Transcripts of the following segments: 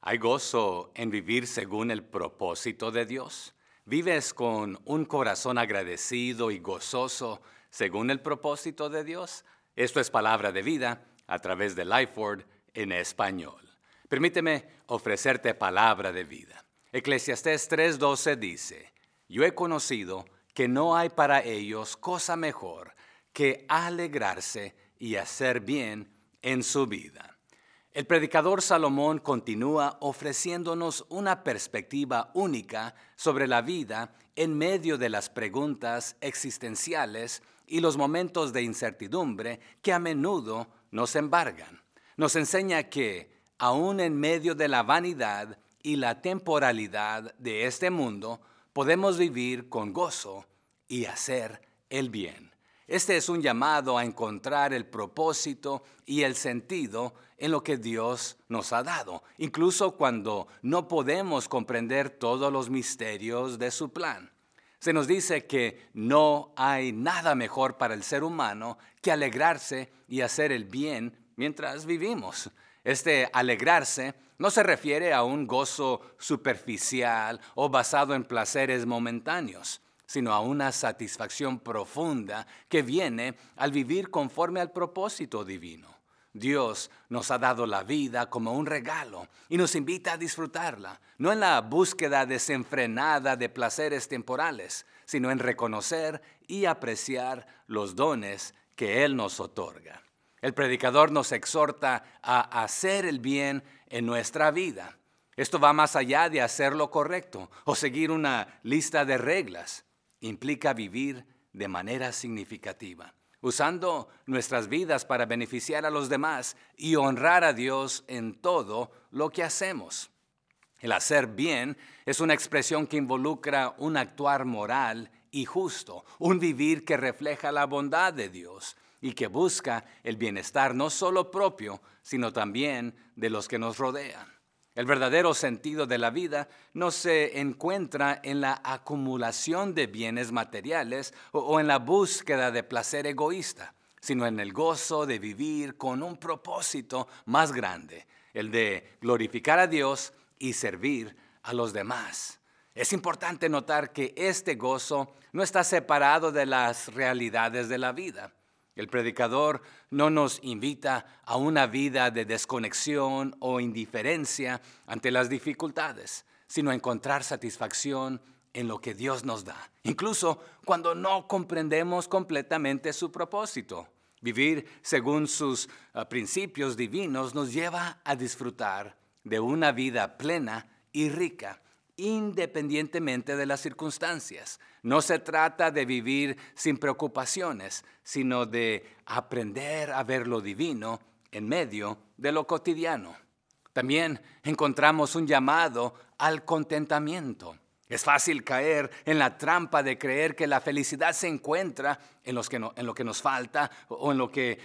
¿Hay gozo en vivir según el propósito de Dios? ¿Vives con un corazón agradecido y gozoso según el propósito de Dios? Esto es Palabra de Vida a través de Lifeword en español. Permíteme ofrecerte palabra de vida. Eclesiastés 3:12 dice: Yo he conocido que no hay para ellos cosa mejor que alegrarse y hacer bien en su vida. El predicador Salomón continúa ofreciéndonos una perspectiva única sobre la vida en medio de las preguntas existenciales y los momentos de incertidumbre que a menudo nos embargan. Nos enseña que, aun en medio de la vanidad y la temporalidad de este mundo, podemos vivir con gozo y hacer el bien. Este es un llamado a encontrar el propósito y el sentido en lo que Dios nos ha dado, incluso cuando no podemos comprender todos los misterios de su plan. Se nos dice que no hay nada mejor para el ser humano que alegrarse y hacer el bien mientras vivimos. Este alegrarse no se refiere a un gozo superficial o basado en placeres momentáneos, sino a una satisfacción profunda que viene al vivir conforme al propósito divino. Dios nos ha dado la vida como un regalo y nos invita a disfrutarla, no en la búsqueda desenfrenada de placeres temporales, sino en reconocer y apreciar los dones que Él nos otorga. El predicador nos exhorta a hacer el bien en nuestra vida. Esto va más allá de hacer lo correcto o seguir una lista de reglas. Implica vivir de manera significativa, usando nuestras vidas para beneficiar a los demás y honrar a Dios en todo lo que hacemos. El hacer bien es una expresión que involucra un actuar moral y justo, un vivir que refleja la bondad de Dios y que busca el bienestar no solo propio, sino también de los que nos rodean. El verdadero sentido de la vida no se encuentra en la acumulación de bienes materiales o en la búsqueda de placer egoísta, sino en el gozo de vivir con un propósito más grande, el de glorificar a Dios y servir a los demás. Es importante notar que este gozo no está separado de las realidades de la vida. El predicador no nos invita a una vida de desconexión o indiferencia ante las dificultades, sino a encontrar satisfacción en lo que Dios nos da, incluso cuando no comprendemos completamente su propósito. Vivir según sus principios divinos nos lleva a disfrutar de una vida plena y rica, independientemente de las circunstancias. No se trata de vivir sin preocupaciones, sino de aprender a ver lo divino en medio de lo cotidiano. También encontramos un llamado al contentamiento. Es fácil caer en la trampa de creer que la felicidad se encuentra en lo que nos falta o en lo que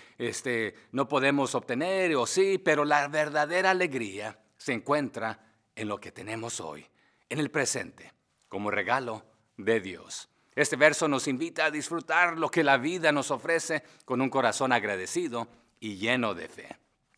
no podemos obtener, o sí, pero la verdadera alegría se encuentra en lo que tenemos hoy, en el presente, como regalo de Dios. Este verso nos invita a disfrutar lo que la vida nos ofrece con un corazón agradecido y lleno de fe.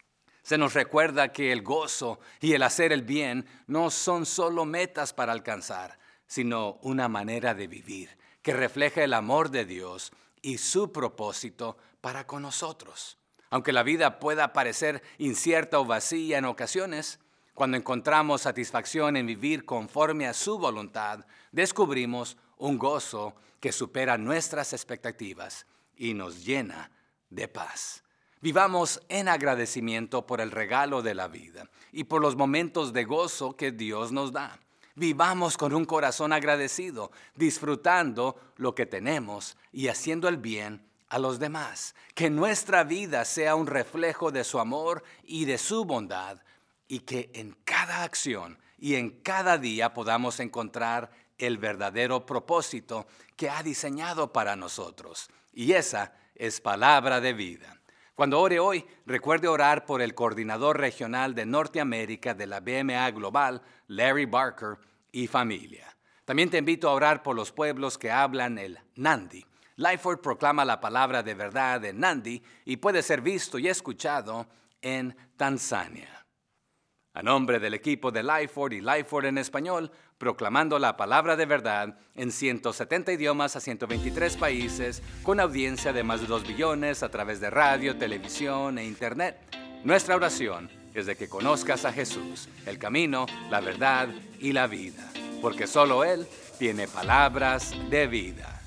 Se nos recuerda que el gozo y el hacer el bien no son solo metas para alcanzar, sino una manera de vivir que refleja el amor de Dios y su propósito para con nosotros. Aunque la vida pueda parecer incierta o vacía en ocasiones, cuando encontramos satisfacción en vivir conforme a su voluntad, descubrimos un gozo que supera nuestras expectativas y nos llena de paz. Vivamos en agradecimiento por el regalo de la vida y por los momentos de gozo que Dios nos da. Vivamos con un corazón agradecido, disfrutando lo que tenemos y haciendo el bien a los demás. Que nuestra vida sea un reflejo de su amor y de su bondad, y que en cada acción y en cada día podamos encontrar el verdadero propósito que ha diseñado para nosotros. Y esa es palabra de vida. Cuando ore hoy, recuerde orar por el coordinador regional de Norteamérica de la BMA Global, Larry Barker, y familia. También te invito a orar por los pueblos que hablan el Nandi. Lifeword proclama la palabra de verdad en Nandi y puede ser visto y escuchado en Tanzania. A nombre del equipo de Lifeword y Lifeword en español, proclamando la palabra de verdad en 170 idiomas a 123 países, con audiencia de más de 2 billones a través de radio, televisión e internet. Nuestra oración es de que conozcas a Jesús, el camino, la verdad y la vida, porque solo Él tiene palabras de vida.